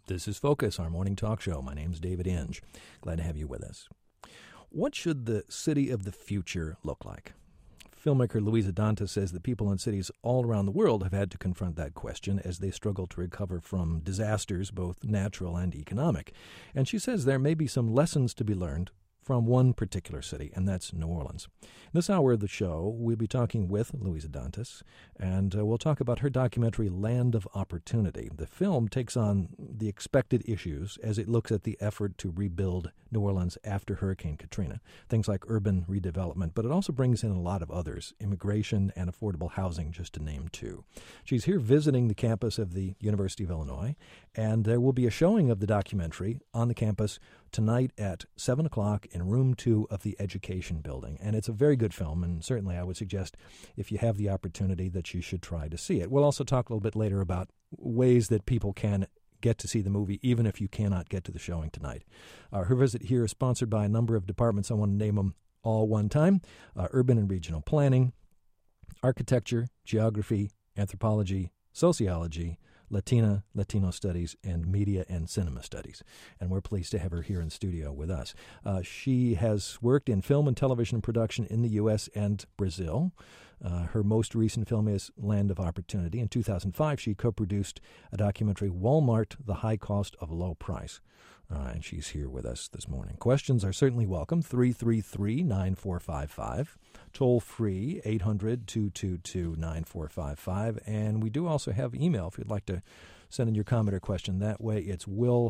This is Focus, our morning talk show. My name's David Inge. Glad to have you with us. What should the city of the future look like? Filmmaker Luisa Dantas says that people in cities all around the world have had to confront that question as they struggle to recover from disasters, both natural and economic. And she says there may be some lessons to be learned from one particular city, and that's New Orleans. In this hour of the show, we'll be talking with Luisa Dantas, and we'll talk about her documentary, Land of Opportunity. The film takes on the expected issues as it looks at the effort to rebuild New Orleans after Hurricane Katrina, things like urban redevelopment, but it also brings in a lot of others, immigration and affordable housing, just to name two. She's here visiting the campus of the University of Illinois, and there will be a showing of the documentary on the campus tonight at 7 o'clock in Room 2 of the Education Building. And it's a very good film, and certainly I would suggest if you have the opportunity that you should try to see it. We'll also talk a little bit later about ways that people can get to see the movie, even if you cannot get to the showing tonight. Her visit here is sponsored by a number of departments. I want to name them all one time. Urban and regional planning, architecture, geography, anthropology, sociology, Latino studies, and media and cinema studies. And we're pleased to have her here in studio with us. She has worked in film and television production in the U.S. and Brazil. Her most recent film is Land of Opportunity. In 2005, she co-produced a documentary, Walmart, The High Cost of Low Price. And she's here with us this morning. Questions are certainly welcome. 333-9455. Toll free, 800-222-9455. And we do also have email if you'd like to send in your comment or question. That way it's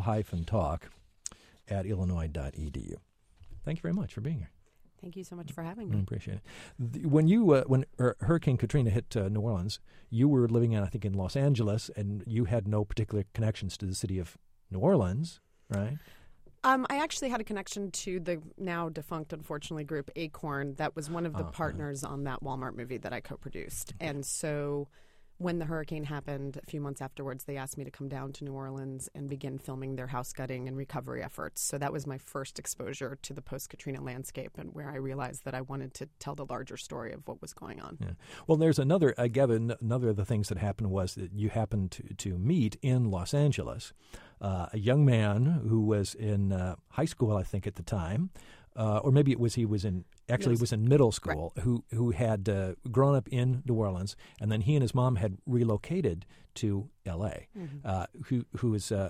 will-talk@illinois.edu. Thank you very much for being here. Thank you so much for having me. I appreciate it. When Hurricane Katrina hit New Orleans, you were living in Los Angeles, and you had no particular connections to the city of New Orleans, right? I actually had a connection to the now defunct, unfortunately, group Acorn. That was one of the partners on that Walmart movie that I co-produced. Okay. And so when the hurricane happened a few months afterwards, they asked me to come down to New Orleans and begin filming their house gutting and recovery efforts. So that was my first exposure to the post-Katrina landscape, and where I realized that I wanted to tell the larger story of what was going on. Yeah. Well, there's another of the things that happened was that you happened to meet in Los Angeles a young man who was in high school, I think, at the time, or maybe he was in middle school, right, who had grown up in New Orleans, and then he and his mom had relocated to L.A., who is a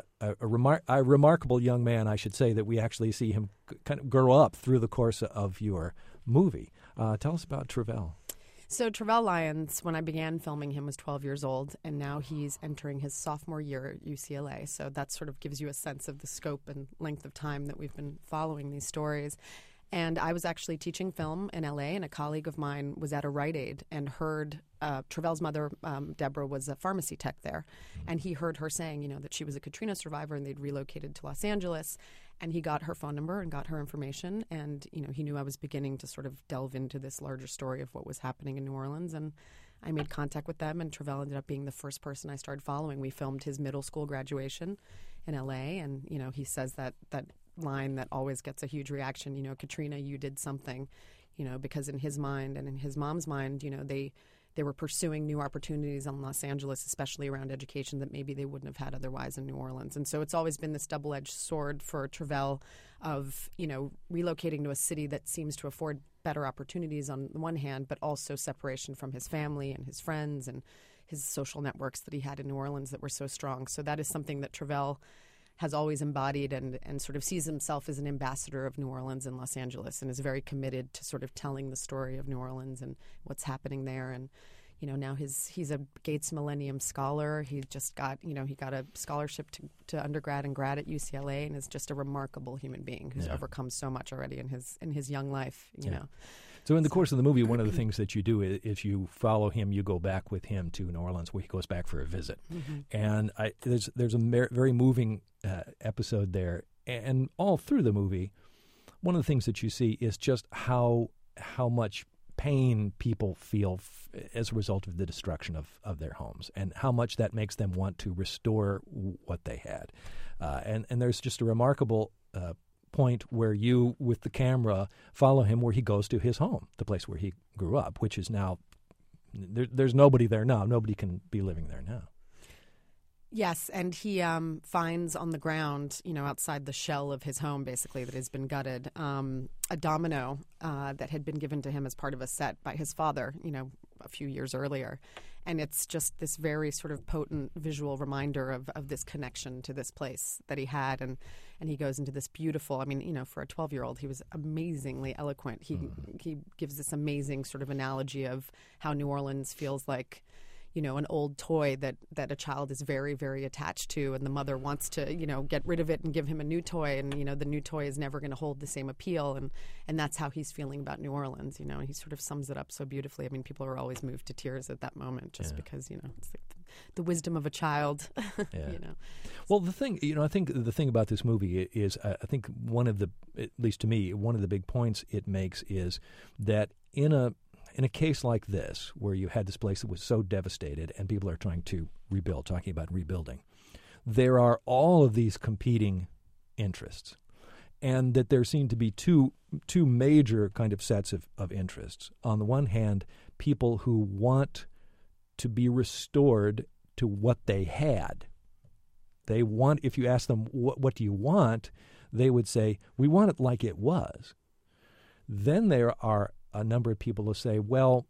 remarkable young man, I should say, that we actually see him kind of grow up through the course of your movie. Tell us about Tre'vell. So Tre'vell Lyons, when I began filming him, was 12 years old, and now he's entering his sophomore year at UCLA. So that sort of gives you a sense of the scope and length of time that we've been following these stories. And I was actually teaching film in L.A., and a colleague of mine was at a Rite Aid and heard Tre'vell's mother, Deborah, was a pharmacy tech there. And he heard her saying, that she was a Katrina survivor and they'd relocated to Los Angeles. And he got her phone number and got her information. And, he knew I was beginning to sort of delve into this larger story of what was happening in New Orleans. And I made contact with them, and Tre'vell ended up being the first person I started following. We filmed his middle school graduation in L.A., and, he says that line that always gets a huge reaction, Katrina, you did something, because in his mind and in his mom's mind, they were pursuing new opportunities in Los Angeles, especially around education, that maybe they wouldn't have had otherwise in New Orleans. And so it's always been this double-edged sword for Tre'vell of, relocating to a city that seems to afford better opportunities on the one hand, but also separation from his family and his friends and his social networks that he had in New Orleans that were so strong. So that is something that Tre'vell has always embodied and sort of sees himself as an ambassador of New Orleans and Los Angeles, and is very committed to sort of telling the story of New Orleans and what's happening there. And, now he's a Gates Millennium Scholar. He just got, he got a scholarship to undergrad and grad at UCLA, and is just a remarkable human being who's overcome so much already in his young life, you know. So in the course of the movie, one of the things that you do is you follow him, you go back with him to New Orleans, where he goes back for a visit. And there's a very moving episode there. And all through the movie, one of the things that you see is just how much pain people feel as a result of the destruction of their homes, and how much that makes them want to restore what they had. And there's just a remarkable point where you, with the camera, follow him where he goes to his home, the place where he grew up, which is now, there's nobody there now. Nobody can be living there now. Yes, and he finds on the ground, outside the shell of his home, basically, that has been gutted, a domino that had been given to him as part of a set by his father, a few years earlier. And it's just this very sort of potent visual reminder of this connection to this place that he had. And he goes into this beautiful, for a 12-year-old, he was amazingly eloquent. He gives this amazing sort of analogy of how New Orleans feels like, an old toy that a child is very, very attached to, and the mother wants to, get rid of it and give him a new toy, and, the new toy is never going to hold the same appeal, and that's how he's feeling about New Orleans, and he sort of sums it up so beautifully. People are always moved to tears at that moment just because, it's like the wisdom of a child, Well, the thing, I think the thing about this movie is, I think at least to me, one of the big points it makes is that in a case like this, where you had this place that was so devastated and people are trying to rebuild, talking about rebuilding, there are all of these competing interests, and that there seem to be two major kind of sets of interests. On the one hand, people who want to be restored to what they had. They want, if you ask them, what do you want, they would say, we want it like it was. Then there are a number of people who say, well,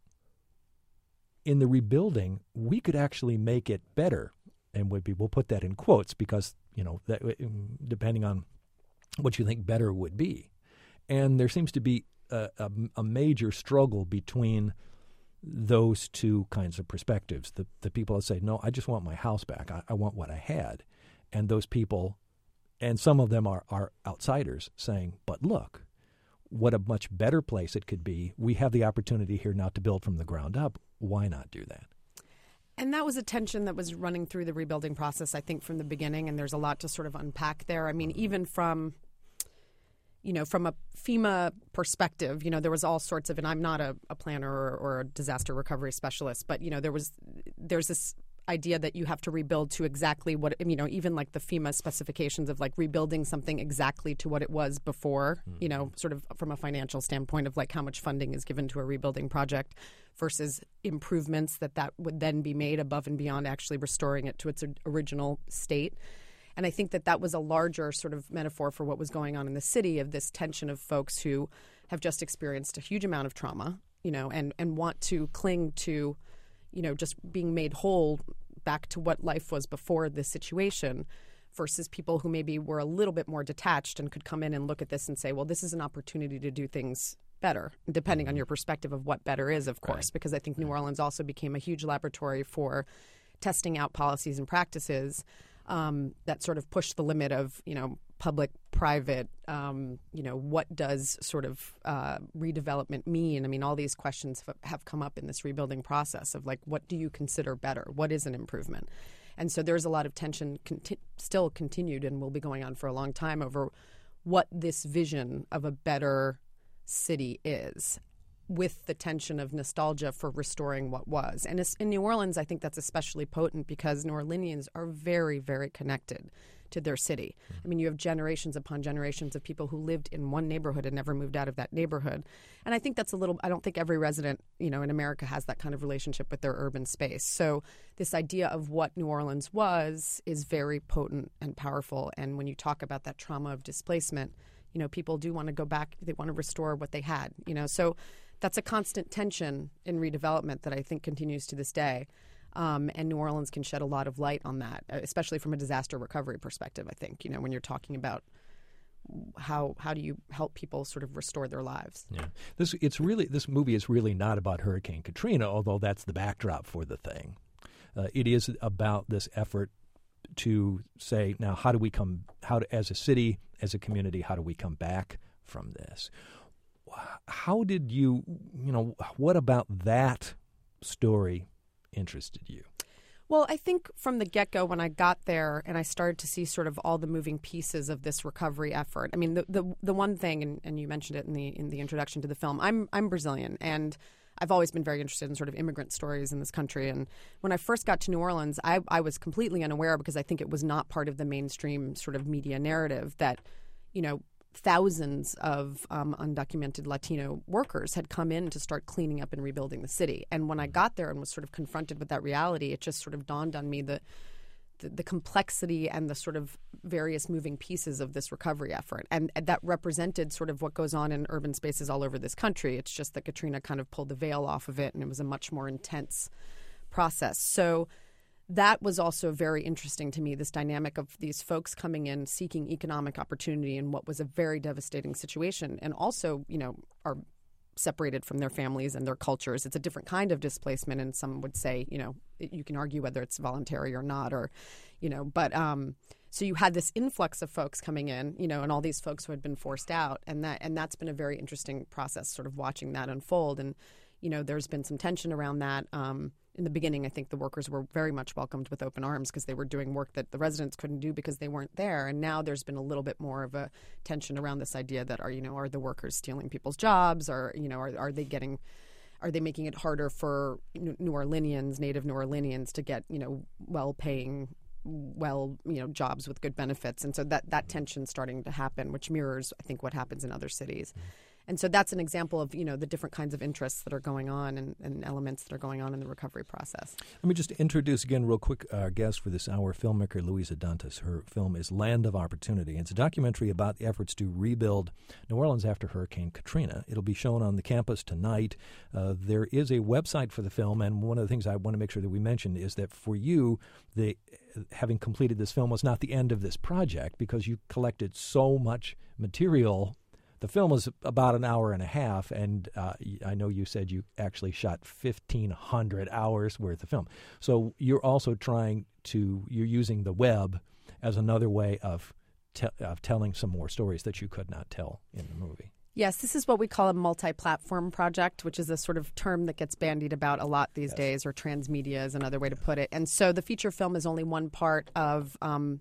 in the rebuilding, we could actually make it better. And we'll put that in quotes because, that, depending on what you think better would be. And there seems to be a major struggle between those two kinds of perspectives. The people that say, no, I just want my house back. I want what I had. And those people, and some of them are outsiders, saying, but look, what a much better place it could be. We have the opportunity here now to build from the ground up. Why not do that? And that was a tension that was running through the rebuilding process, I think, from the beginning, and there's a lot to sort of unpack there. Even from a FEMA perspective, there was all sorts of, and I'm not a planner or a disaster recovery specialist, but, there's this idea that you have to rebuild to exactly what, even like the FEMA specifications of like rebuilding something exactly to what it was before, sort of from a financial standpoint of like how much funding is given to a rebuilding project versus improvements that would then be made above and beyond actually restoring it to its original state. And I think that was a larger sort of metaphor for what was going on in the city, of this tension of folks who have just experienced a huge amount of trauma, and want to cling to, just being made whole back to what life was before this situation, versus people who maybe were a little bit more detached and could come in and look at this and say, well, this is an opportunity to do things better, depending on your perspective of what better is, of course, because I think New Orleans also became a huge laboratory for testing out policies and practices that sort of push the limit of, public, private, what does sort of redevelopment mean? All these questions have come up in this rebuilding process of like, what do you consider better? What is an improvement? And so there's a lot of tension still continued and will be going on for a long time over what this vision of a better city is, with the tension of nostalgia for restoring what was. And in New Orleans, I think that's especially potent because New Orleanians are very, very connected to their city. You have generations upon generations of people who lived in one neighborhood and never moved out of that neighborhood. And I think that's I don't think every resident, in America has that kind of relationship with their urban space. So this idea of what New Orleans was is very potent and powerful. And when you talk about that trauma of displacement, people do want to go back. They want to restore what they had, So that's a constant tension in redevelopment that I think continues to this day. And New Orleans can shed a lot of light on that, especially from a disaster recovery perspective, I think, when you're talking about how do you help people sort of restore their lives. Yeah. This movie is really not about Hurricane Katrina, although that's the backdrop for the thing. It is about this effort to say, now, as a city, as a community, how do we come back from this? How did what about that story interested you? Well, I think from the get-go when I got there and I started to see sort of all the moving pieces of this recovery effort. The one thing, and you mentioned it in the introduction to the film, I'm Brazilian, and I've always been very interested in sort of immigrant stories in this country. And when I first got to New Orleans, I was completely unaware, because I think it was not part of the mainstream sort of media narrative, that, thousands of undocumented Latino workers had come in to start cleaning up and rebuilding the city. And when I got there and was sort of confronted with that reality, it just sort of dawned on me that the complexity and the sort of various moving pieces of this recovery effort. And that represented sort of what goes on in urban spaces all over this country. It's just that Katrina kind of pulled the veil off of it, and it was a much more intense process. So that was also very interesting to me, this dynamic of these folks coming in seeking economic opportunity in what was a very devastating situation, and also, are separated from their families and their cultures. It's a different kind of displacement, and some would say, you can argue whether it's voluntary or not, or, but so you had this influx of folks coming in, and all these folks who had been forced out, and that's been a very interesting process, sort of watching that unfold. And there's been some tension around that. In the beginning, I think the workers were very much welcomed with open arms because they were doing work that the residents couldn't do because they weren't there. And now there's been a little bit more of a tension around this idea that are the workers stealing people's jobs, or are they making it harder for New Orleanians, native New Orleanians, to get well-paying, jobs with good benefits? And so that tension's starting to happen, which mirrors, I think, what happens in other cities. And so that's an example of, the different kinds of interests that are going on and elements that are going on in the recovery process. Let me just introduce again real quick our guest for this hour, filmmaker Luisa Dantas. Her film is Land of Opportunity. It's a documentary about the efforts to rebuild New Orleans after Hurricane Katrina. It'll be shown on the campus tonight. There is a website for the film, and one of the things I want to make sure that we mention is that for you, having completed this film was not the end of this project, because you collected so much material. The film is about an hour and a half, and I know you said you actually shot 1,500 hours worth of film. So you're also you're using the web as another way of telling some more stories that you could not tell in the movie. Yes, this is what we call a multi-platform project, which is a sort of term that gets bandied about a lot these days, or transmedia is another way to put it. And so the feature film is only one part of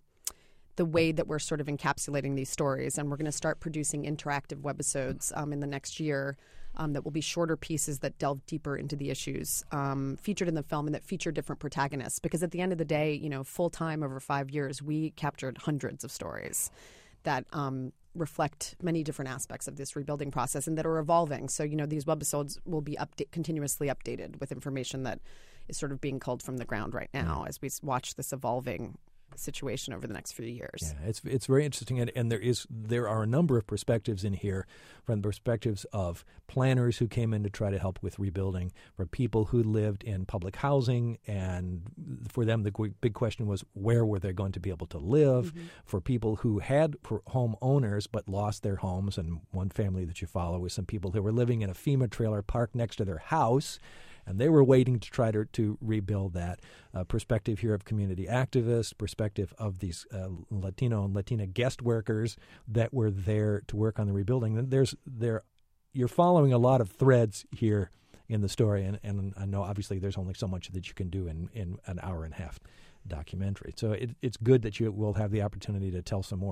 the way that we're sort of encapsulating these stories. And we're going to start producing interactive webisodes in the next year that will be shorter pieces that delve deeper into the issues featured in the film, and that feature different protagonists. Because at the end of the day, full-time over 5 years, we captured hundreds of stories that reflect many different aspects of this rebuilding process and that are evolving. So, these webisodes will be continuously updated with information that is sort of being culled from the ground right now as we watch this evolving situation over the next few years. Yeah, it's very interesting, and there are a number of perspectives in here, from the perspectives of planners who came in to try to help with rebuilding, for people who lived in public housing, and for them the big question was, where were they going to be able to live? Mm-hmm. For people who had home owners but lost their homes, and one family that you follow was some people who were living in a FEMA trailer parked next to their house, and they were waiting to try to rebuild that. Perspective here of community activists, perspective of these Latino and Latina guest workers that were there to work on the rebuilding. You're following a lot of threads here in the story, and I know obviously there's only so much that you can do in an hour and a half documentary. So it's good that you will have the opportunity to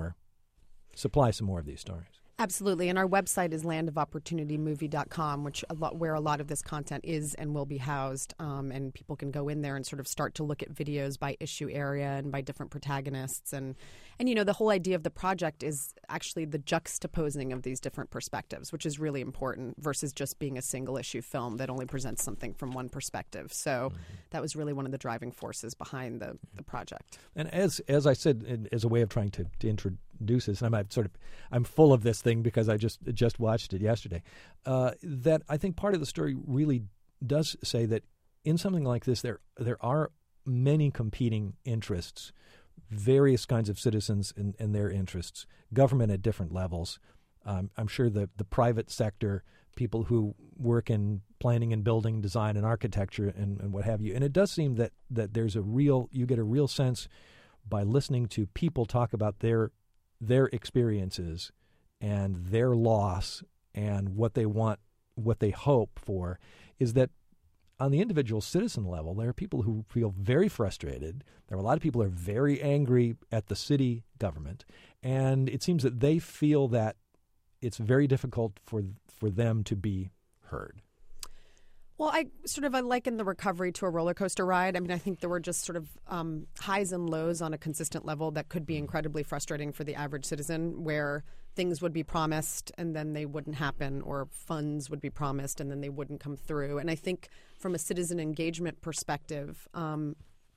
supply some more of these stories. Absolutely. And our website is landofopportunitymovie.com, where a lot of this content is and will be housed. And people can go in there and sort of start to look at videos by issue area and by different protagonists. And the whole idea of the project is actually the juxtaposing of these different perspectives, which is really important, versus just being a single issue film that only presents something from one perspective. So that was really one of the driving forces behind the project. And as I said, as a way of trying to introduce this, and I'm full of this thing because I just watched it yesterday, that I think part of the story really does say that in something like this, there are many competing interests, various kinds of citizens and their interests, government at different levels. I'm sure the private sector, people who work in planning and building, design and architecture and what have you. And it does seem that there's you get a real sense by listening to people talk about their experiences and their loss and what they want, what they hope for, is that on the individual citizen level, there are people who feel very frustrated. There are a lot of people who are very angry at the city government, and it seems that they feel that it's very difficult for them to be heard. Well, I liken the recovery to a roller coaster ride. I mean, I think there were just sort of highs and lows on a consistent level that could be incredibly frustrating for the average citizen, where things would be promised and then they wouldn't happen, or funds would be promised and then they wouldn't come through. And I think from a citizen engagement perspective,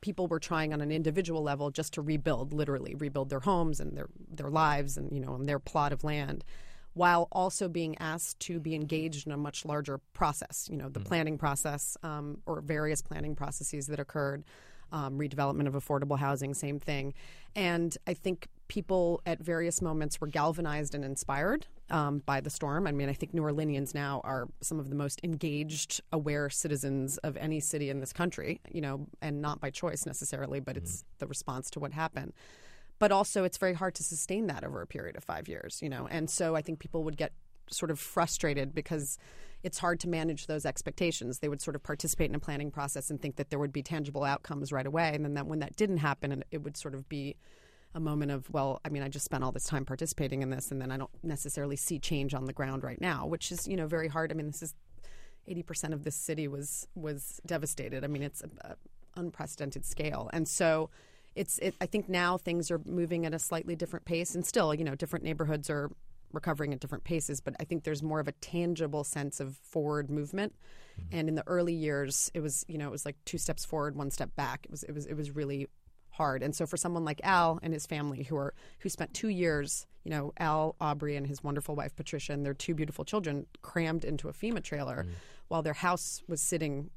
people were trying on an individual level just to literally rebuild their homes and their lives and, on their plot of land, while also being asked to be engaged in a much larger process, the planning process or various planning processes that occurred, redevelopment of affordable housing, same thing. And I think people at various moments were galvanized and inspired by the storm. I mean, I think New Orleanians now are some of the most engaged, aware citizens of any city in this country, and not by choice necessarily, but it's the response to what happened. But also it's very hard to sustain that over a period of 5 years, And so I think people would get sort of frustrated because it's hard to manage those expectations. They would sort of participate in a planning process and think that there would be tangible outcomes right away. And then when that didn't happen, it would sort of be a moment of, well, I mean, I just spent all this time participating in this, and then I don't necessarily see change on the ground right now, which is, very hard. I mean, this is 80% of this city was devastated. I mean, it's an unprecedented scale. And so I think now things are moving at a slightly different pace, and still, different neighborhoods are recovering at different paces, but I think there's more of a tangible sense of forward movement. And in the early years, it was like 2 steps forward, 1 step back. It was really hard. And so for someone like Al and his family who spent 2 years, Al, Aubrey, and his wonderful wife Patricia and their 2 beautiful children crammed into a FEMA trailer while their house was sitting,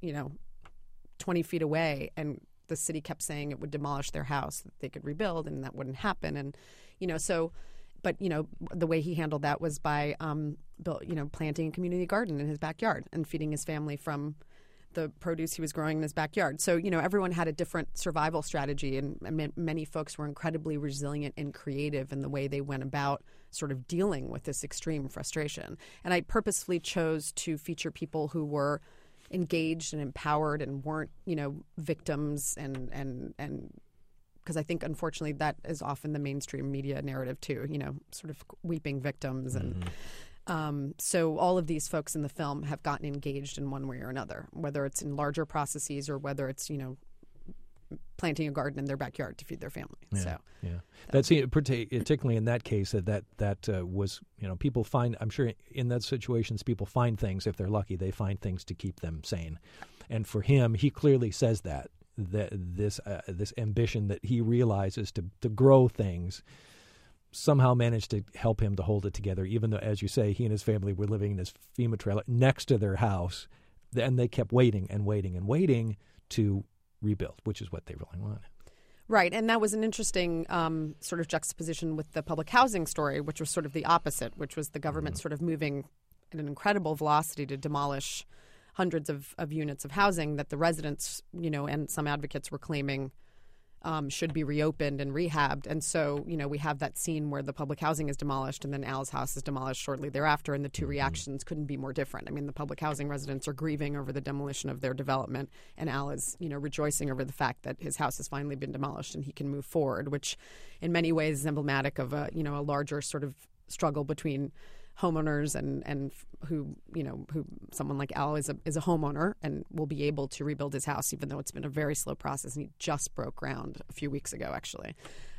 20 feet away, and the city kept saying it would demolish their house, that they could rebuild, and that wouldn't happen. And but the way he handled that was by planting a community garden in his backyard and feeding his family from the produce he was growing in his backyard. So, everyone had a different survival strategy, and many folks were incredibly resilient and creative in the way they went about sort of dealing with this extreme frustration. And I purposefully chose to feature people who were engaged and empowered and weren't, victims, and because I think, unfortunately, that is often the mainstream media narrative too, sort of weeping victims. And so all of these folks in the film have gotten engaged in one way or another, whether it's in larger processes or whether it's, planting a garden in their backyard to feed their family. That's particularly in that case that was, people find, I'm sure in those situations, people find things, if they're lucky, they find things to keep them sane. And for him, he clearly says that this ambition that he realizes to grow things somehow managed to help him to hold it together, even though, as you say, he and his family were living in this FEMA trailer next to their house, and they kept waiting and waiting and waiting to rebuild, which is what they really wanted. Right, and that was an interesting sort of juxtaposition with the public housing story, which was sort of the opposite, which was the government sort of moving at an incredible velocity to demolish hundreds of units of housing that the residents, and some advocates were claiming should be reopened and rehabbed. And so, we have that scene where the public housing is demolished and then Al's house is demolished shortly thereafter, and the two reactions couldn't be more different. I mean, the public housing residents are grieving over the demolition of their development, and Al is, rejoicing over the fact that his house has finally been demolished and he can move forward, which in many ways is emblematic of a larger sort of struggle between homeowners and who someone like Al is a homeowner and will be able to rebuild his house, even though it's been a very slow process, and he just broke ground a few weeks ago, actually,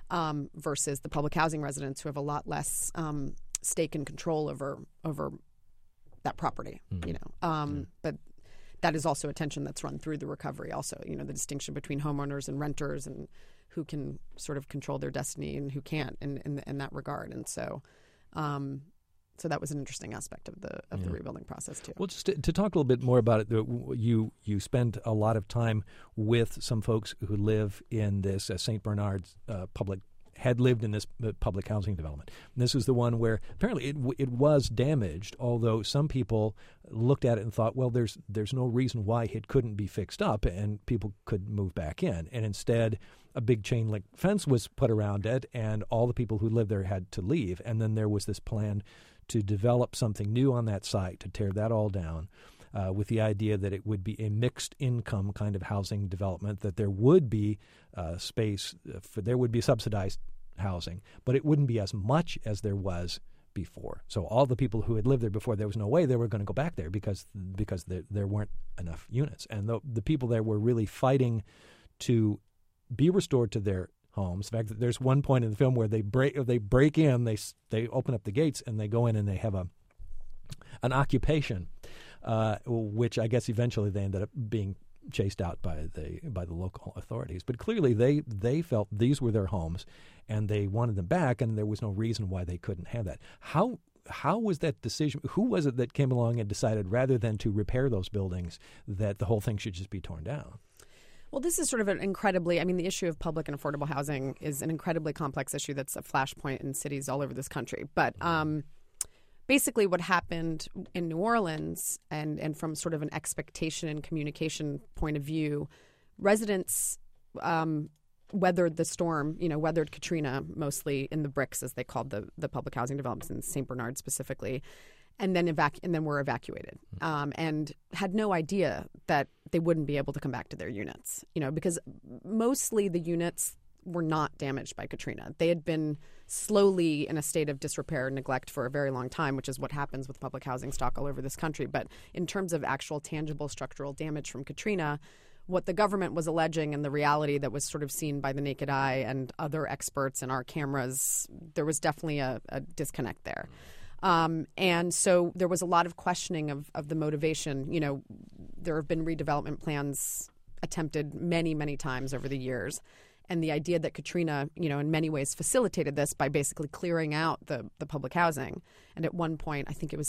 versus the public housing residents who have a lot less stake and control over that property, but that is also a tension that's run through the recovery also, the distinction between homeowners and renters and who can sort of control their destiny and who can't in that regard. And so so that was an interesting aspect of the rebuilding process too. Well, just to talk a little bit more about it, you spent a lot of time with some folks who live in this St. Bernard's had lived in this public housing development. And this is the one where apparently it was damaged, although some people looked at it and thought, well, there's no reason why it couldn't be fixed up and people could move back in. And instead, a big chain link fence was put around it, and all the people who lived there had to leave. And then there was this plan to develop something new on that site, to tear that all down, with the idea that it would be a mixed income kind of housing development, that there would be space, there would be subsidized housing, but it wouldn't be as much as there was before. So all the people who had lived there before, there was no way they were going to go back there because there weren't enough units. And the people there were really fighting to be restored to their homes. In fact, there's one point in the film where they break in, they open up the gates, and they go in and they have an occupation, which I guess eventually they ended up being chased out by the local authorities. But clearly they felt these were their homes, and they wanted them back, and there was no reason why they couldn't have that. How was that decision? Who was it that came along and decided, rather than to repair those buildings, that the whole thing should just be torn down? Well, this is sort of the issue of public and affordable housing is an incredibly complex issue that's a flashpoint in cities all over this country. But basically what happened in New Orleans, and from sort of an expectation and communication point of view, residents weathered the storm, weathered Katrina mostly in the bricks, as they called the public housing developments in St. Bernard specifically, and then were evacuated, and had no idea that they wouldn't be able to come back to their units, because mostly the units were not damaged by Katrina. They had been slowly in a state of disrepair and neglect for a very long time, which is what happens with public housing stock all over this country. But in terms of actual tangible structural damage from Katrina, what the government was alleging and the reality that was sort of seen by the naked eye and other experts and our cameras, there was definitely a disconnect there. And so there was a lot of questioning of the motivation. There have been redevelopment plans attempted many, many times over the years. And the idea that Katrina, in many ways facilitated this by basically clearing out the public housing. And at one point, I think it was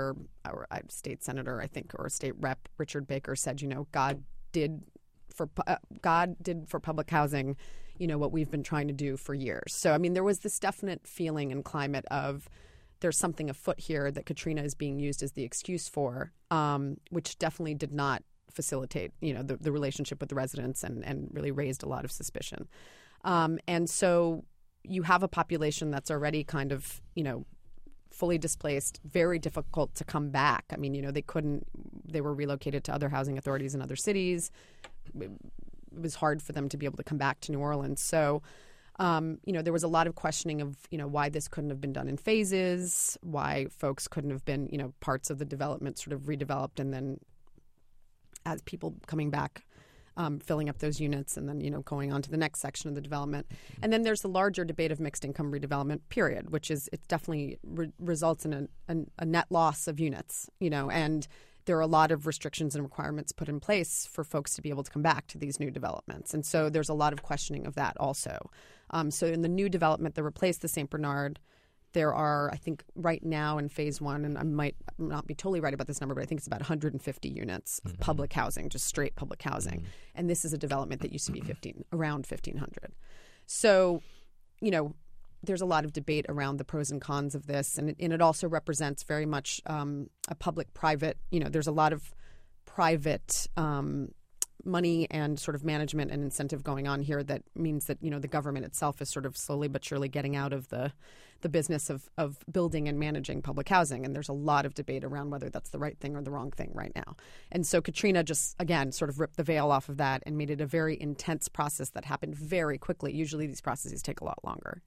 state senator, or state rep Richard Baker said, God did for public housing, what we've been trying to do for years. So, there was this definite feeling and climate of there's something afoot here that Katrina is being used as the excuse for, which definitely did not facilitate, the relationship with the residents and really raised a lot of suspicion. And so you have a population that's already kind of, fully displaced, very difficult to come back. They were relocated to other housing authorities in other cities. It was hard for them to be able to come back to New Orleans. So, there was a lot of questioning of, why this couldn't have been done in phases, why folks couldn't have been, parts of the development sort of redeveloped, and then as people coming back, filling up those units, and then, going on to the next section of the development. And then there's the larger debate of mixed income redevelopment, period, which is it definitely results in a net loss of units, and there are a lot of restrictions and requirements put in place for folks to be able to come back to these new developments. And so there's a lot of questioning of that also. So in the new development that replaced the St. Bernard, there are, I think, right now in phase one, and I might not be totally right about this number, but I think it's about 150 units of public housing, just straight public housing. And this is a development that used to be around 1,500. So, there's a lot of debate around the pros and cons of this. And it also represents very much a public-private, there's a lot of private money and sort of management and incentive going on here that means that, the government itself is sort of slowly but surely getting out of the business of building and managing public housing. And there's a lot of debate around whether that's the right thing or the wrong thing right now. And so Katrina just, again, sort of ripped the veil off of that and made it a very intense process that happened very quickly. Usually these processes take a lot longer,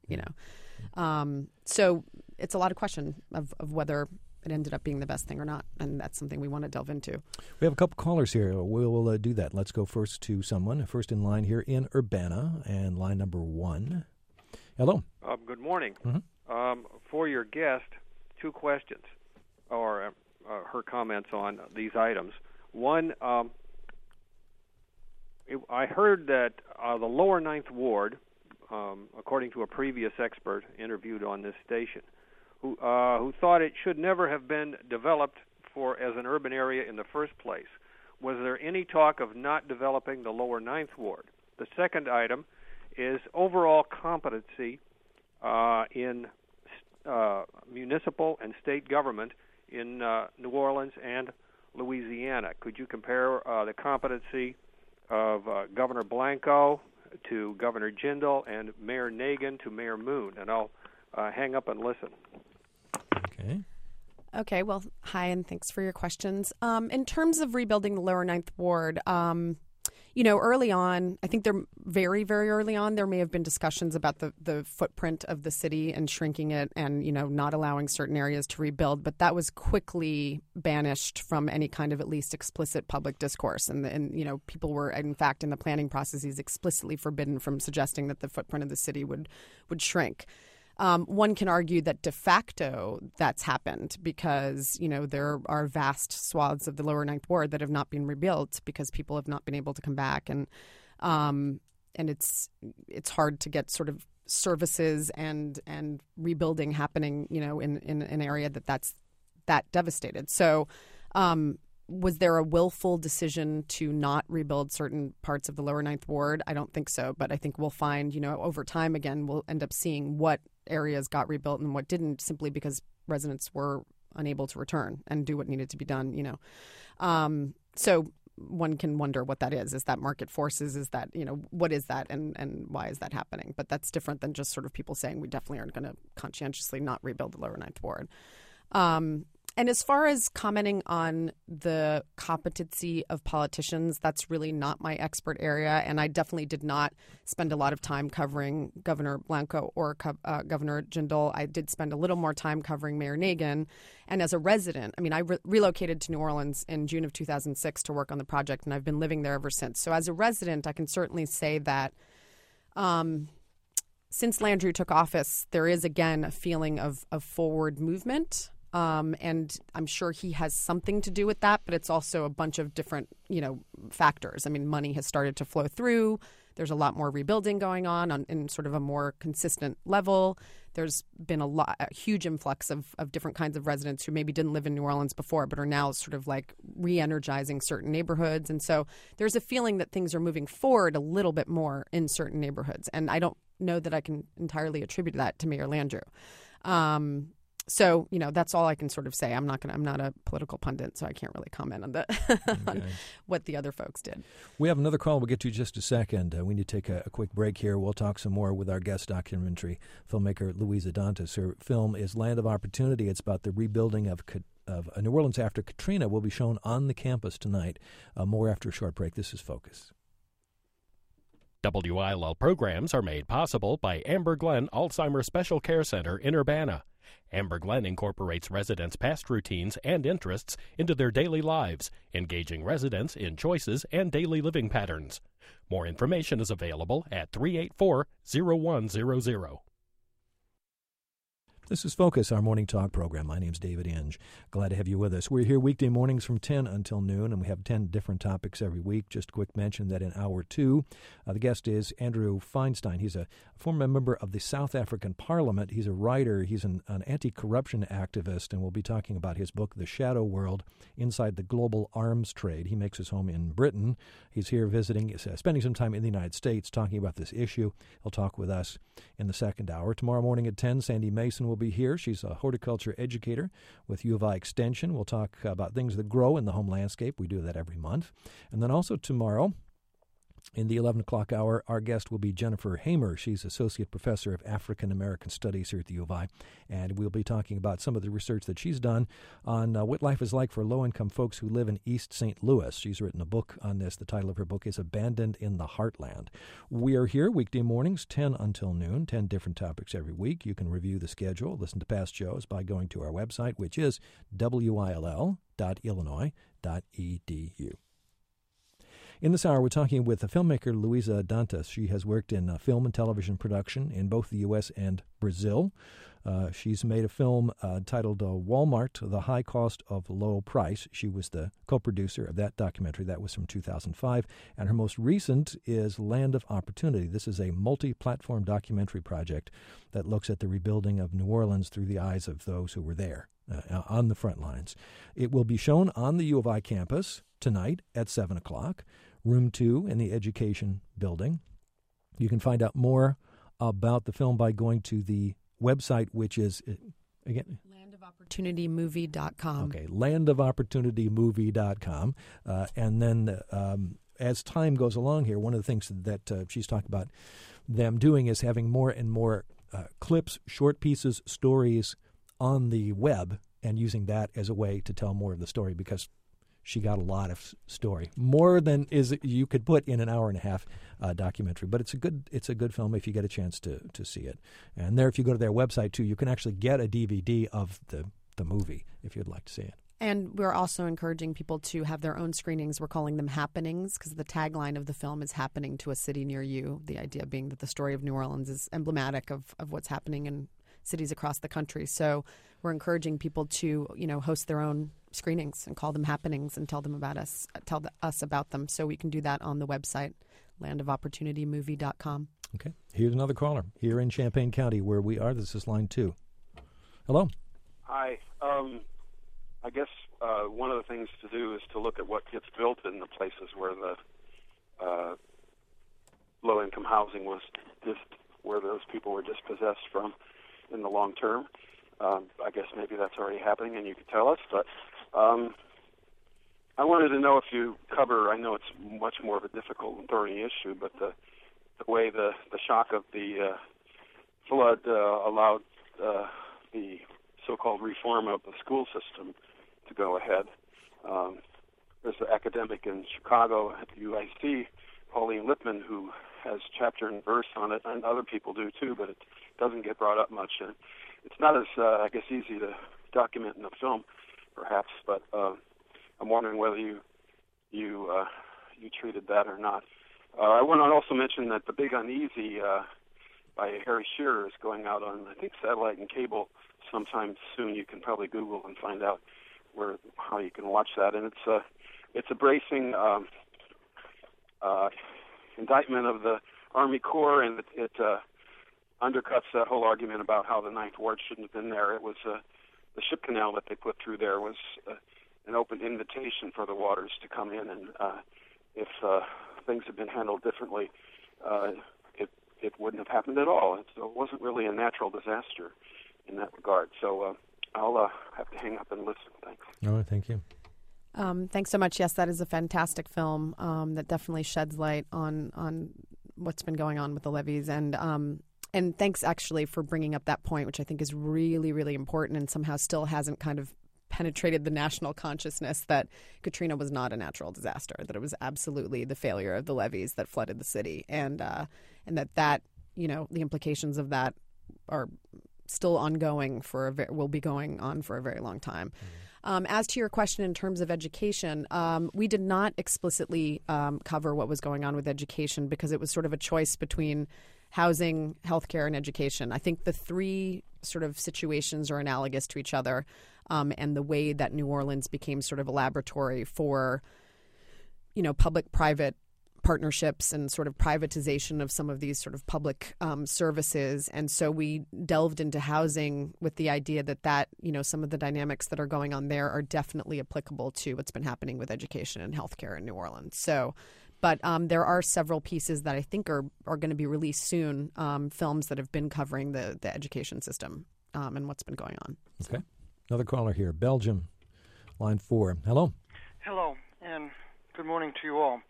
So it's a lot of question of whether it ended up being the best thing or not. And that's something we want to delve into. We have a couple callers here. We'll do that. Let's go first to someone. First in line here in Urbana, and line number 1. Hello. Good morning. Mm-hmm. For your guest, 2 questions, or her comments on these items. One, I heard that the lower Ninth Ward, according to a previous expert interviewed on this station, who thought it should never have been developed as an urban area in the first place. Was there any talk of not developing the lower Ninth Ward? The second item is overall competency in municipal and state government in New Orleans and Louisiana. Could you compare the competency of Governor Blanco to Governor Jindal and Mayor Nagin to Mayor Moon? And I'll hang up and listen. Okay, well, hi, and thanks for your questions. In terms of rebuilding the lower Ninth Ward, early on, I think there very, very early on, there may have been discussions about the footprint of the city and shrinking it and, not allowing certain areas to rebuild. But that was quickly banished from any kind of at least explicit public discourse. And people were, in fact, in the planning processes explicitly forbidden from suggesting that the footprint of the city would shrink. One can argue that de facto that's happened because, there are vast swaths of the lower Ninth Ward that have not been rebuilt because people have not been able to come back. And it's hard to get sort of services and rebuilding happening, in an area that's that devastated. So was there a willful decision to not rebuild certain parts of the lower Ninth Ward? I don't think so, but I think we'll find, over time, again, we'll end up seeing what areas got rebuilt and what didn't, simply because residents were unable to return and do what needed to be done, So one can wonder what that is. Is that market forces? Is that, what is that and why is that happening? But that's different than just sort of people saying we definitely aren't going to conscientiously not rebuild the lower Ninth Ward. And as far as commenting on the competency of politicians, that's really not my expert area. And I definitely did not spend a lot of time covering Governor Blanco or Governor Jindal. I did spend a little more time covering Mayor Nagin. And as a resident, I relocated to New Orleans in June of 2006 to work on the project, and I've been living there ever since. So as a resident, I can certainly say that since Landrieu took office, there is, again, a feeling of forward movement. And I'm sure he has something to do with that, but it's also a bunch of different, factors. Money has started to flow through. There's a lot more rebuilding going on in sort of a more consistent level. There's been a huge influx of different kinds of residents who maybe didn't live in New Orleans before, but are now sort of like re-energizing certain neighborhoods. And so there's a feeling that things are moving forward a little bit more in certain neighborhoods. And I don't know that I can entirely attribute that to Mayor Landrieu. So, that's all I can sort of say. I'm not a political pundit, so I can't really comment on on what the other folks did. We have another call we'll get to in just a second. We need to take a quick break here. We'll talk some more with our guest documentary filmmaker Louisa Dantas. Her film is Land of Opportunity. It's about the rebuilding of New Orleans after Katrina. Will be shown on the campus tonight. More after a short break. This is Focus. WILL programs are made possible by Amber Glen Alzheimer's Special Care Center in Urbana. Amber Glen incorporates residents' past routines and interests into their daily lives, engaging residents in choices and daily living patterns. More information is available at 384-0100. This is Focus, our morning talk program. My name's David Inge. Glad to have you with us. We're here weekday mornings from 10 until noon, and we have 10 different topics every week. Just a quick mention that in hour 2, the guest is Andrew Feinstein. He's a former member of the South African Parliament. He's a writer. He's an anti-corruption activist, and we'll be talking about his book, The Shadow World, Inside the Global Arms Trade. He makes his home in Britain. He's here visiting, spending some time in the United States talking about this issue. He'll talk with us in the second hour. Tomorrow morning at 10, Sandy Mason will be here. She's a horticulture educator with U of I Extension. We'll talk about things that grow in the home landscape. We do that every month. And then also tomorrow, in the 11 o'clock hour, our guest will be Jennifer Hamer. She's Associate Professor of African American Studies here at the U of I, and we'll be talking about some of the research that she's done on what life is like for low-income folks who live in East St. Louis. She's written a book on this. The title of her book is Abandoned in the Heartland. We are here weekday mornings, 10 until noon, 10 different topics every week. You can review the schedule, listen to past shows by going to our website, which is will.illinois.edu. In this hour, we're talking with the filmmaker Louisa Dantas. She has worked in film and television production in both the U.S. and Brazil. She's made a film titled Walmart, The High Cost of Low Price. She was the co-producer of that documentary. That was from 2005. And her most recent is Land of Opportunity. This is a multi-platform documentary project that looks at the rebuilding of New Orleans through the eyes of those who were there on the front lines. It will be shown on the U of I campus tonight at 7 o'clock. Room 2 in the Education Building. You can find out more about the film by going to the website, which is, again, landofopportunitymovie.com. Okay, landofopportunitymovie.com. And then as time goes along here, one of the things that she's talked about them doing is having more and more clips, short pieces, stories on the web, and using that as a way to tell more of the story, because she got a lot of story, more than is you could put in an hour and a half documentary. But it's a good film if you get a chance to see it. And there, if you go to their website too, you can actually get a DVD of the movie if you'd like to see it. And we're also encouraging people to have their own screenings. We're calling them happenings because the tagline of the film is happening to a city near you. The idea being that the story of New Orleans is emblematic of what's happening in cities across the country. So we're encouraging people to, host their own screenings and call them happenings and tell us about them. So we can do that on the website, landofopportunitymovie.com. Okay. Here's another caller here in Champaign County where we are. This is line 2. Hello. Hi. I guess one of the things to do is to look at what gets built in the places where the low-income housing was where those people were dispossessed from in the long term. I guess maybe that's already happening, and you could tell us. But I wanted to know if you cover. I know it's much more of a difficult and thorny issue, but the way the shock of the flood allowed the so-called reform of the school system to go ahead. There's an academic in Chicago at UIC, Pauline Lipman, who has chapter and verse on it, and other people do too, but it doesn't get brought up much. And it's not as, easy to document in a film, perhaps, but I'm wondering whether you treated that or not. I want to also mention that The Big Uneasy by Harry Shearer is going out on, I think, satellite and cable sometime soon. You can probably Google and find out how you can watch that. And it's a bracing indictment of the Army Corps, and it undercuts that whole argument about how the Ninth Ward shouldn't have been there. It was the ship canal that they put through there was an open invitation for the waters to come in, and if things had been handled differently, it wouldn't have happened at all. So it wasn't really a natural disaster in that regard. So I'll have to hang up and listen. Thanks. All right, thank you. Thanks so much. Yes, that is a fantastic film that definitely sheds light on what's been going on with the levees. And thanks, actually, for bringing up that point, which I think is really, really important and somehow still hasn't kind of penetrated the national consciousness that Katrina was not a natural disaster, that it was absolutely the failure of the levees that flooded the city, and that the implications of that are still ongoing will be going on for a very long time. As to your question in terms of education, we did not explicitly cover what was going on with education because it was sort of a choice between housing, healthcare, and education. I think the three sort of situations are analogous to each other, and the way that New Orleans became sort of a laboratory for, public-private partnerships and sort of privatization of some of these sort of public services. And so we delved into housing with the idea that some of the dynamics that are going on there are definitely applicable to what's been happening with education and healthcare in New Orleans. So, but there are several pieces that I think are going to be released soon, films that have been covering the education system and what's been going on. Okay. Another caller here, Belgium, line 4. Hello. Hello, and good morning to you all.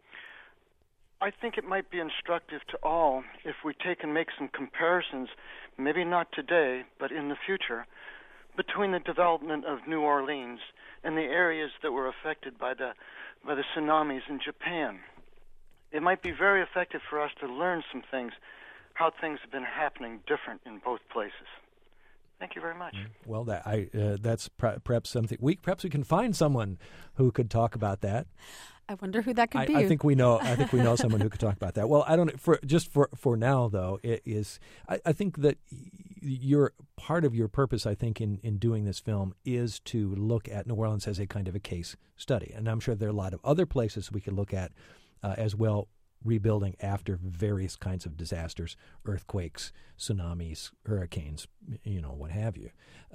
I think it might be instructive to all if we take and make some comparisons, maybe not today, but in the future, between the development of New Orleans and the areas that were affected by the tsunamis in Japan. It might be very effective for us to learn some things, how things have been happening different in both places. Thank you very much. Well, that's perhaps something. Perhaps we can find someone who could talk about that. I wonder who that could be. I think we know someone who could talk about that. Well, I don't. For now, though, it is. I think that part of your purpose, I think, in doing this film is to look at New Orleans as a kind of a case study, and I'm sure there are a lot of other places we could look at as well, rebuilding after various kinds of disasters, earthquakes, tsunamis, hurricanes, what have you.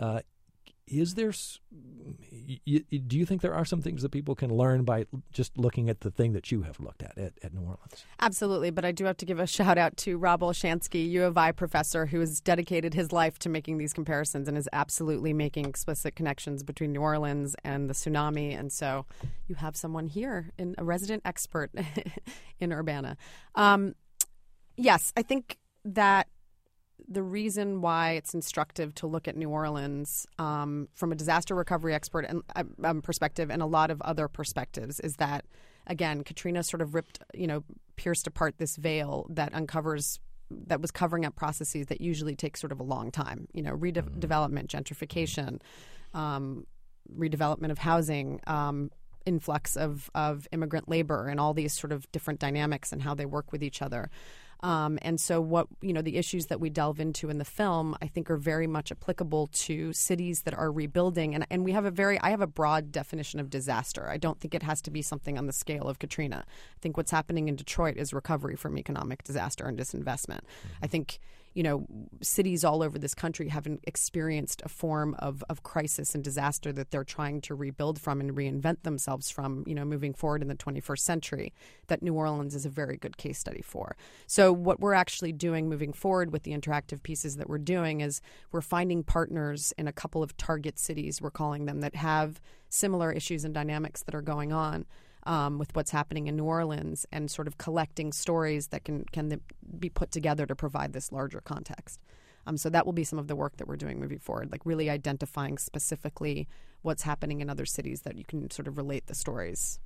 Do you think there are some things that people can learn by just looking at the thing that you have looked at New Orleans? Absolutely, but I do have to give a shout out to Rob Olshansky, U of I professor, who has dedicated his life to making these comparisons and is absolutely making explicit connections between New Orleans and the tsunami. And so you have someone here, a resident expert in Urbana. Yes, I think that the reason why it's instructive to look at New Orleans from a disaster recovery expert and perspective and a lot of other perspectives is that, again, Katrina sort of pierced apart this veil that was covering up processes that usually take sort of a long time. Redevelopment, gentrification, redevelopment of housing, influx of immigrant labor, and all these sort of different dynamics and how they work with each other. And so what, the issues that we delve into in the film, I think are very much applicable to cities that are rebuilding. And I have a broad definition of disaster. I don't think it has to be something on the scale of Katrina. I think what's happening in Detroit is recovery from economic disaster and disinvestment. I think, cities all over this country have experienced a form of crisis and disaster that they're trying to rebuild from and reinvent themselves from, moving forward in the 21st century, that New Orleans is a very good case study for. So what we're actually doing moving forward with the interactive pieces that we're doing is we're finding partners in a couple of target cities, we're calling them, that have similar issues and dynamics that are going on with what's happening in New Orleans, and sort of collecting stories that can be put together to provide this larger context. So that will be some of the work that we're doing moving forward, like really identifying specifically what's happening in other cities that you can sort of relate the stories.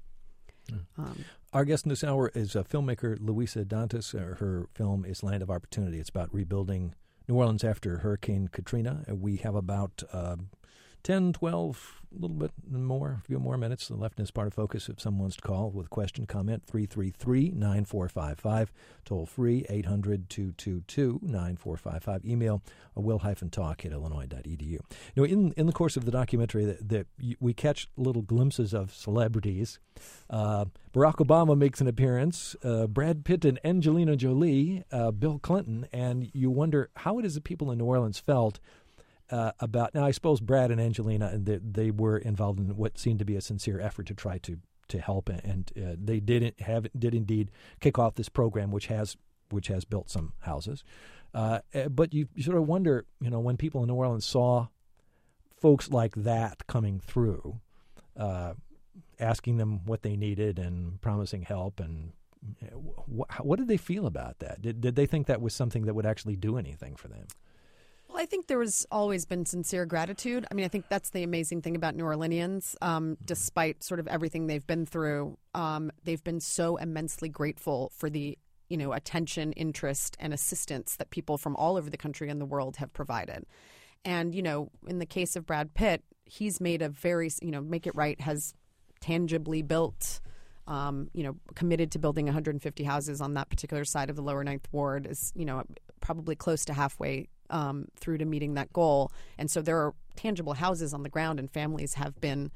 Our guest in this hour is filmmaker Luisa Dantas. Her film is Land of Opportunity. It's about rebuilding New Orleans after Hurricane Katrina. We have about 10, 12, a little bit more, a few more minutes left in this part of Focus. If someone wants to call with a question, comment, 333-9455. Toll free, 800-222-9455. Email will-talk@illinois.edu. In the course of the documentary, we catch little glimpses of celebrities. Barack Obama makes an appearance, Brad Pitt and Angelina Jolie, Bill Clinton, and you wonder how it is that people in New Orleans felt about. Now, I suppose Brad and Angelina, they were involved in what seemed to be a sincere effort to try to help, and they did indeed kick off this program, which has built some houses. But you sort of wonder, when people in New Orleans saw folks like that coming through, asking them what they needed and promising help, and what did they feel about that? Did they think that was something that would actually do anything for them? Well, I think there has always been sincere gratitude. I mean, I think that's the amazing thing about New Orleanians. Despite sort of everything they've been through, they've been so immensely grateful for the, attention, interest, and assistance that people from all over the country and the world have provided. And, in the case of Brad Pitt, he's made a very, Make It Right has tangibly built, committed to building 150 houses on that particular side of the lower Ninth Ward, is, probably close to halfway through to meeting that goal. And so there are tangible houses on the ground, and families have been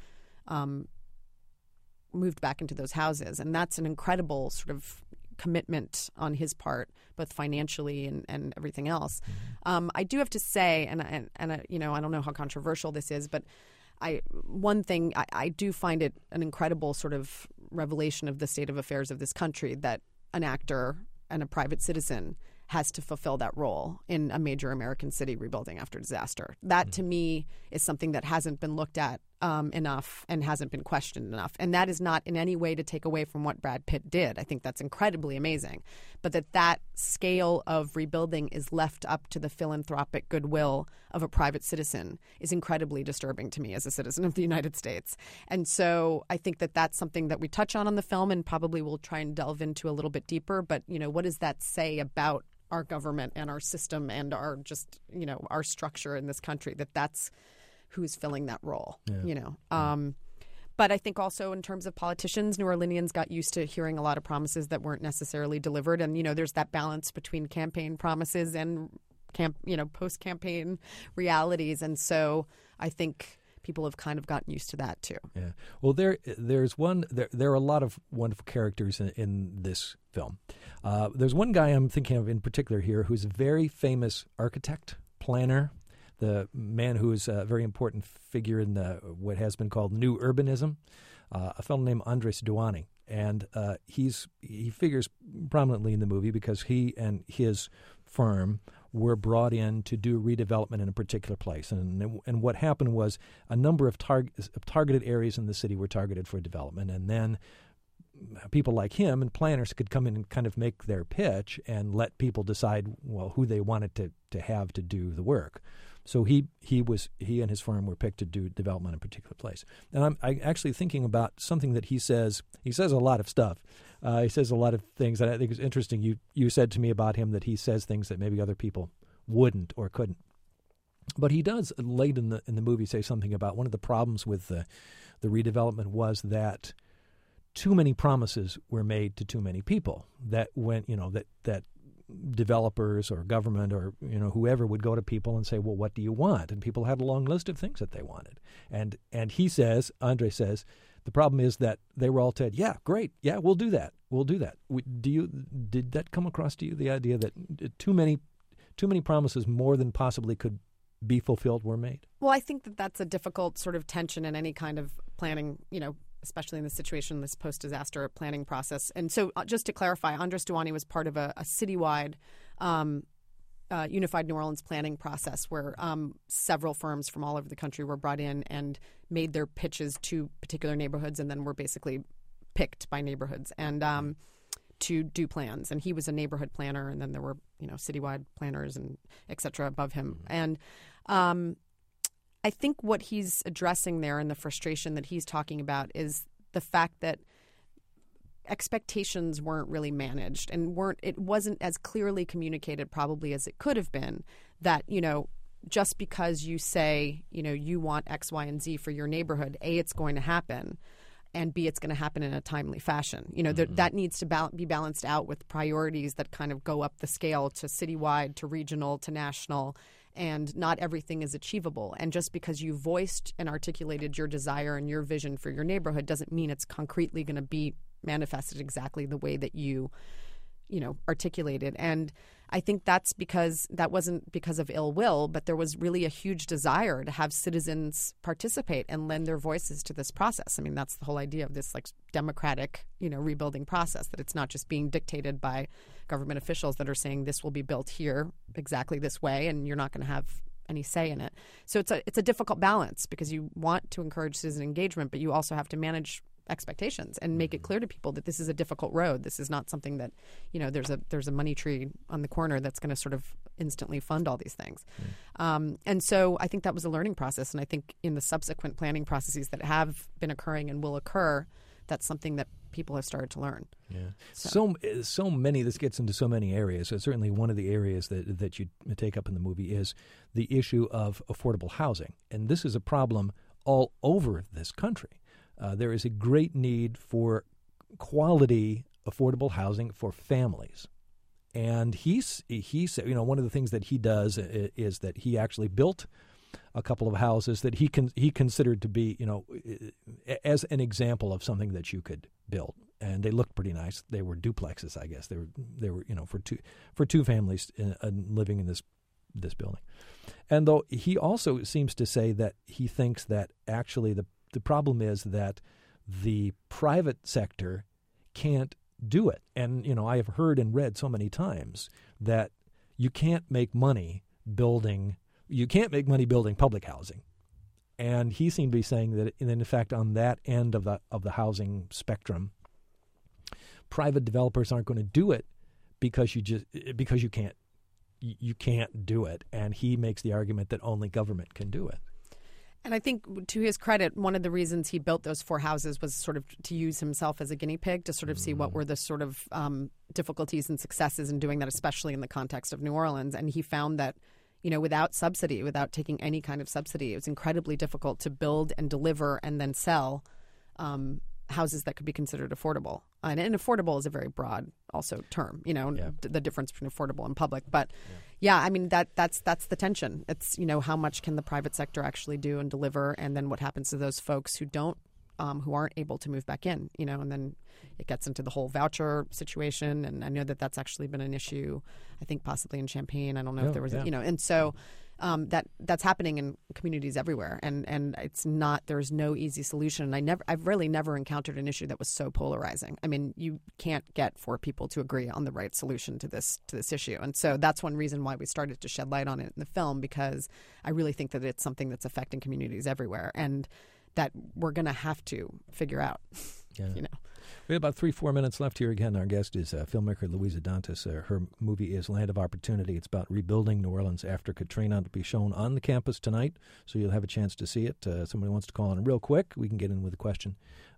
moved back into those houses. And that's an incredible sort of commitment on his part, both financially and everything else. I do have to say, and I don't know how controversial this is, but I do find it an incredible sort of revelation of the state of affairs of this country that an actor and a private citizen has to fulfill that role in a major American city rebuilding after disaster. That, to me, is something that hasn't been looked at enough and hasn't been questioned enough. And that is not in any way to take away from what Brad Pitt did. I think that's incredibly amazing. But that scale of rebuilding is left up to the philanthropic goodwill of a private citizen is incredibly disturbing to me as a citizen of the United States. And so I think that that's something that we touch on the film, and probably we'll try and delve into a little bit deeper. But, what does that say about our government and our system and our just, our structure in this country, that's who's filling that role, But I think also in terms of politicians, New Orleanians got used to hearing a lot of promises that weren't necessarily delivered. And, there's that balance between campaign promises and, post-campaign realities. And so I think people have kind of gotten used to that too. Yeah. Well, there are a lot of wonderful characters in this film. There's one guy I'm thinking of in particular here who's a very famous architect, planner, the man who is a very important figure in what has been called New Urbanism, a fellow named Andres Duany. And he figures prominently in the movie because he and his firm were brought in to do redevelopment in a particular place. And what happened was a number of targeted areas in the city were targeted for development. And then people like him and planners could come in and kind of make their pitch and let people decide, who they wanted to have to do the work. So he and his firm were picked to do development in a particular place. And I'm actually thinking about something that he says. He says a lot of stuff. He says a lot of things that I think is interesting. You said to me about him that he says things that maybe other people wouldn't or couldn't. But he does late in the movie say something about one of the problems with the redevelopment was that too many promises were made to too many people. That when that developers or government or whoever would go to people and say, well, what do you want? And people had a long list of things that they wanted. And Andre says, the problem is that they were all said, yeah, great, yeah, we'll do that. Did that come across to you, the idea that too many promises, more than possibly could be fulfilled, were made? Well, I think that that's a difficult sort of tension in any kind of planning, especially in this situation, this post-disaster planning process. And so just to clarify, Andres Duany was part of a citywide unified New Orleans planning process where several firms from all over the country were brought in and made their pitches to particular neighborhoods and then were basically picked by neighborhoods and to do plans. And he was a neighborhood planner, and then there were, citywide planners and et cetera above him. And I think what he's addressing there and the frustration that he's talking about is the fact that expectations weren't really managed and it wasn't as clearly communicated probably as it could have been that, just because you say, you want X, Y, and Z for your neighborhood, A, it's going to happen, and B, it's going to happen in a timely fashion. That needs to be balanced out with priorities that kind of go up the scale to citywide, to regional, to national, and not everything is achievable. And just because you voiced and articulated your desire and your vision for your neighborhood doesn't mean it's concretely going to be manifested exactly the way that you articulated. And I think that wasn't because of ill will, but there was really a huge desire to have citizens participate and lend their voices to this process. I mean, that's the whole idea of this democratic, rebuilding process, that it's not just being dictated by government officials that are saying this will be built here exactly this way and you're not going to have any say in it. So it's a difficult balance because you want to encourage citizen engagement, but you also have to manage expectations and make it clear to people that this is a difficult road. This is not something that, there's a money tree on the corner that's going to sort of instantly fund all these things. And so I think that was a learning process. And I think in the subsequent planning processes that have been occurring and will occur, that's something that people have started to learn. Yeah. So many, this gets into so many areas. So certainly one of the areas that you take up in the movie is the issue of affordable housing. And this is a problem all over this country. There is a great need for quality, affordable housing for families. And he said, one of the things that he does is that he actually built a couple of houses that he considered to be, as an example of something that you could build. And they looked pretty nice. They were duplexes, I guess. They were for two families living in this building. And though he also seems to say that he thinks that actually the problem is that the private sector can't do it. And, I have heard and read so many times that you can't make money building public housing. And he seemed to be saying that, in fact, on that end of the housing spectrum, private developers aren't going to do it because you can't do it. And he makes the argument that only government can do it. And I think, to his credit, one of the reasons he built those 4 houses was sort of to use himself as a guinea pig to sort of see what were the sort of difficulties and successes in doing that, especially in the context of New Orleans. And he found that, without subsidy, without taking any kind of subsidy, it was incredibly difficult to build and deliver and then sell houses that could be considered affordable. And affordable is a very broad also term, the difference between affordable and public. But I mean, that's the tension. It's, how much can the private sector actually do and deliver? And then what happens to those folks who aren't able to move back in, and then it gets into the whole voucher situation. And I know that that's actually been an issue, I think possibly in Champaign. I don't know if there was, and so that's happening in communities everywhere, and it's not. There's no easy solution. I've really never encountered an issue that was so polarizing. I mean, you can't get 4 people to agree on the right solution to this issue, and so that's one reason why we started to shed light on it in the film, because I really think that it's something that's affecting communities everywhere, and that we're going to have to figure out. Yeah. We have about 3-4 minutes left here. Again, our guest is filmmaker Luisa Dantas. Her movie is Land of Opportunity. It's about rebuilding New Orleans after Katrina. It'll be shown on the campus tonight, so you'll have a chance to see it. Somebody wants to call in real quick. We can get in with a question.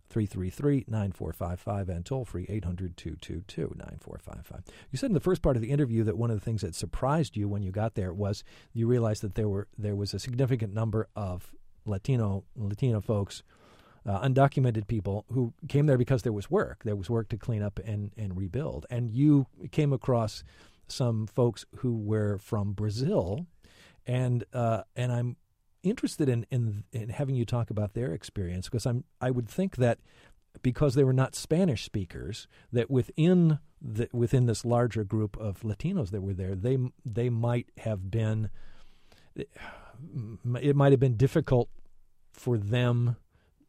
333-9455 and toll-free 800-222-9455. You said in the first part of the interview that one of the things that surprised you when you got there was you realized that there was a significant number of Latino folks, undocumented people who came there because there was work. There was work to clean up and rebuild. And you came across some folks who were from Brazil, and I'm interested in having you talk about their experience, because I would think that because they were not Spanish speakers, that within this larger group of Latinos that were there, they might have been. It might have been difficult for them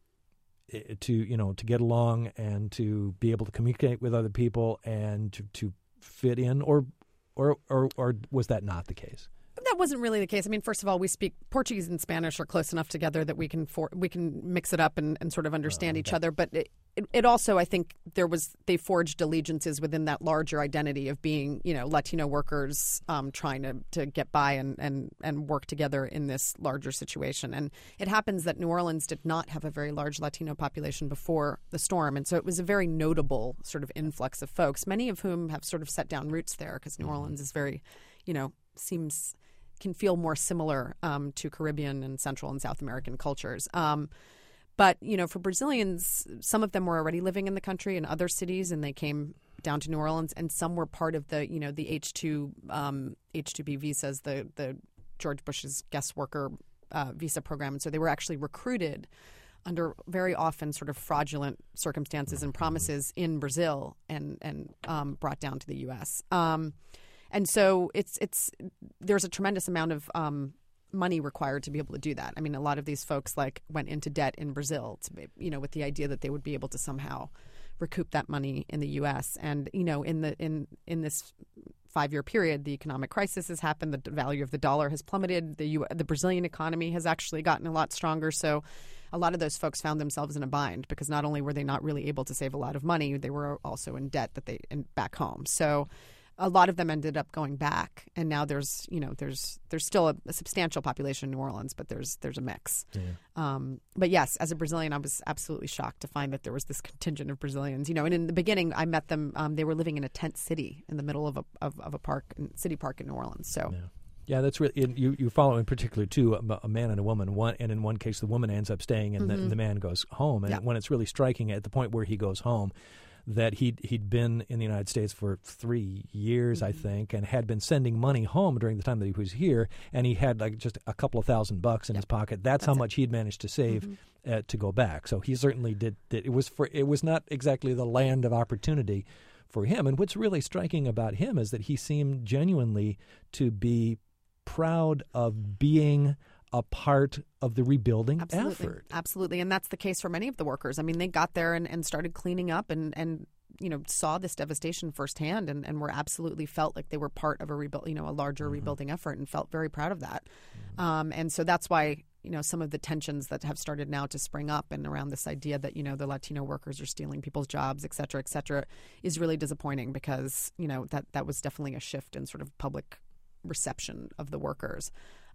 to get along and to be able to communicate with other people and to fit in, or was that not the case? That wasn't really the case. I mean, first of all, we speak Portuguese and Spanish are close enough together that we can mix it up and sort of understand each other. But it also, I think, they forged allegiances within that larger identity of being, Latino workers trying to get by and work together in this larger situation. And it happens that New Orleans did not have a very large Latino population before the storm, and so it was a very notable sort of influx of folks, many of whom have sort of set down roots there, because New Orleans is very, can feel more similar to Caribbean and Central and South American cultures. But, for Brazilians, some of them were already living in the country in other cities, and they came down to New Orleans, and some were part of the, the H-2B visas, the George Bush's guest worker visa program. And so they were actually recruited under very often sort of fraudulent circumstances and promises in Brazil and brought down to the U.S. And so there's a tremendous amount of money required to be able to do that. I mean, a lot of these folks went into debt in Brazil, with the idea that they would be able to somehow recoup that money in the U.S. And in this 5-year period, the economic crisis has happened. The value of the dollar has plummeted. The Brazilian economy has actually gotten a lot stronger. So a lot of those folks found themselves in a bind, because not only were they not really able to save a lot of money, they were also in debt back home. So a lot of them ended up going back, and now there's still a substantial population in New Orleans, but there's a mix. Yeah. But yes, as a Brazilian, I was absolutely shocked to find that there was this contingent of Brazilians. And in the beginning, I met them. They were living in a tent city in the middle of a park, city park in New Orleans. So. Yeah. Yeah, that's really you follow in particular too a man and a woman. And in one case, the woman ends up staying, and the man goes home. And when it's really striking at the point where he goes home, that he'd been in the United States for 3 years, I think, and had been sending money home during the time that he was here, and he had just a couple of $1,000 in his pocket. That's how much he'd managed to save to go back. So he certainly did. It was not exactly the land of opportunity for him. And what's really striking about him is that he seemed genuinely to be proud of being a part of the rebuilding effort. Absolutely. And that's the case for many of the workers. I mean, they got there and started cleaning up and saw this devastation firsthand and were absolutely felt like they were part of a larger rebuilding effort, and felt very proud of that. And so that's why, some of the tensions that have started now to spring up and around this idea that, the Latino workers are stealing people's jobs, et cetera, is really disappointing, because, that was definitely a shift in sort of public reception of the workers.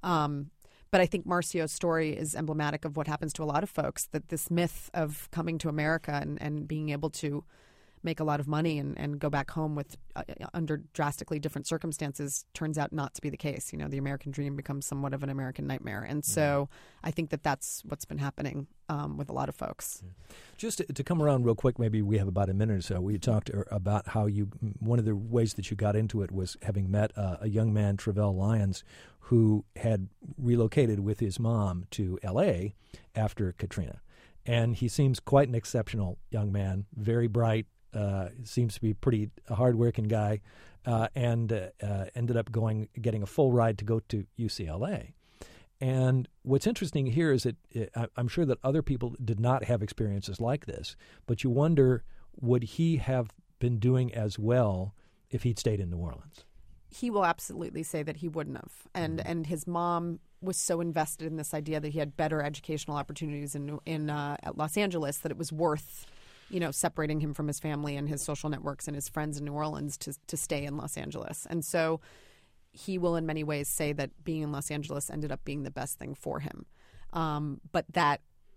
But I think Marcio's story is emblematic of what happens to a lot of folks, that this myth of coming to America and being able to make a lot of money and go back home with under drastically different circumstances turns out not to be the case. The American dream becomes somewhat of an American nightmare. And so I think that that's what's been happening with a lot of folks. Just to come around real quick, maybe we have about a minute or so. We talked about how one of the ways that you got into it was having met a young man, Travell Lyons, who had relocated with his mom to L.A. after Katrina. And he seems quite an exceptional young man, very bright, seems to be a pretty hard-working guy, and ended up getting a full ride to go to UCLA. And what's interesting here is that I'm sure that other people did not have experiences like this, but you wonder, would he have been doing as well if he'd stayed in New Orleans? He will absolutely say that he wouldn't have. And his mom was so invested in this idea that he had better educational opportunities at Los Angeles that it was worth separating him from his family and his social networks and his friends in New Orleans to stay in Los Angeles. And so he will in many ways say that being in Los Angeles ended up being the best thing for him. But that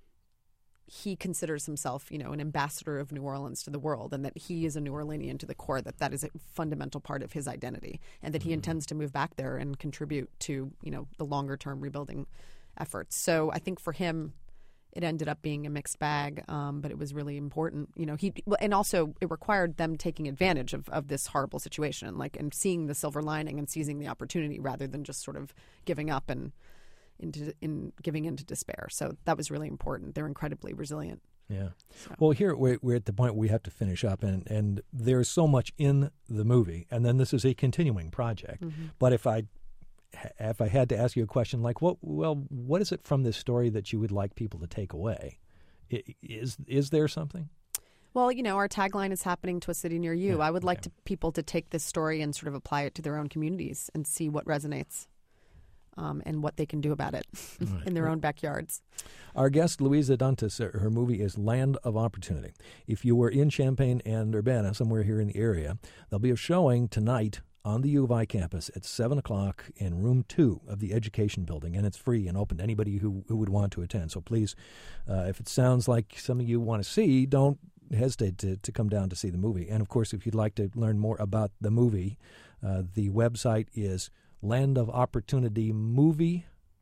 he considers himself, an ambassador of New Orleans to the world, and that he is a New Orleanian to the core, that is a fundamental part of his identity, and that he intends to move back there and contribute to, the longer term rebuilding efforts. So I think for him, it ended up being a mixed bag, but it was really important. And also it required them taking advantage of this horrible situation, and seeing the silver lining and seizing the opportunity rather than just sort of giving up and giving into despair. So that was really important. They're incredibly resilient. Yeah. So. Well, here we're at the point where we have to finish up, and there's so much in the movie, and then this is a continuing project. Mm-hmm. But if I had to ask you a question like, what is it from this story that you would like people to take away? Is there something? Well, our tagline is happening to a city near you. I would like people to take this story and sort of apply it to their own communities and see what resonates. And what they can do about it in their own backyards. Our guest, Luisa Dantas, her movie is Land of Opportunity. If you were in Champaign and Urbana, somewhere here in the area, there'll be a showing tonight on the U of I campus at 7 o'clock in room 2 of the Education Building, and it's free and open to anybody who would want to attend. So please, if it sounds like something you want to see, don't hesitate to come down to see the movie. And, of course, if you'd like to learn more about the movie, the website is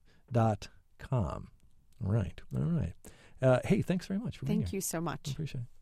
landofopportunitymovie.com. All right. Hey, thanks very much for being here. Thank you so much. I appreciate it.